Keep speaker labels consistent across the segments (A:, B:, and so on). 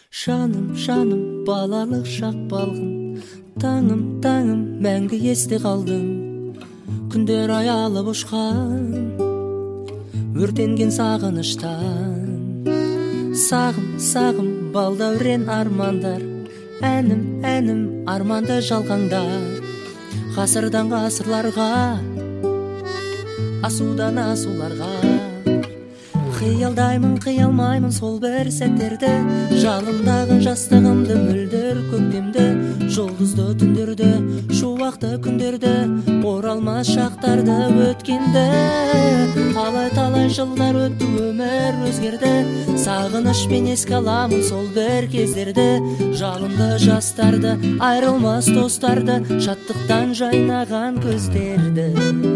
A: Жаным балалық шақ балғын, таңым мәңгі есте қалдың. Күндер аялып ұшқан, өртенген сағыныштан. Сағым балдәурен армандар, әнім арманды жалғаңдар. Ғасырдан ғасырларға, асудан асуларға. Қиялдаймын, қиялмаймын сол бір сәттерді, жалындағы жастығымды мөлдір көктемді, жұлдызды түндерді, шуақты күндерді, оралмас шақтарды өткенді. Талай жылдар өтті, өмір өзгерді, сағынышпен еске аламын сол бір кездерді. Жалынды жастарды, айрылмас достарды, шаттықтан жайнаған көздерді.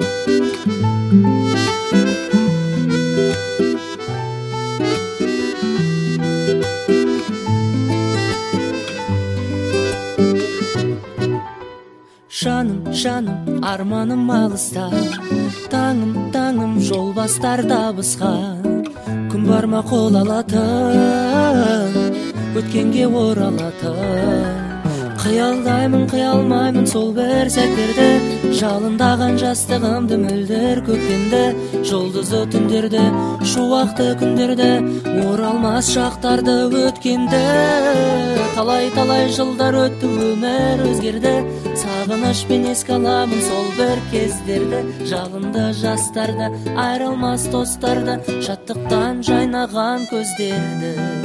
A: Жаным арманым алыста, таңым жол бастар табысқа. Күн бар ма қол алатын, өткенге оралатын. Қиялмаймын сол бір сәттерді, жалындаған жастығымды мөлдір көктемді, жұлдызды түндерді, шуақты күндерді, оралмас шақтарды өткенді. Талай жылдар өтті, өмір өзгерді, сағынышпен еске аламын сол бір кездерді. Жалынды жастарды, айрылмас достарды, шаттықтан жайнаған көздерді.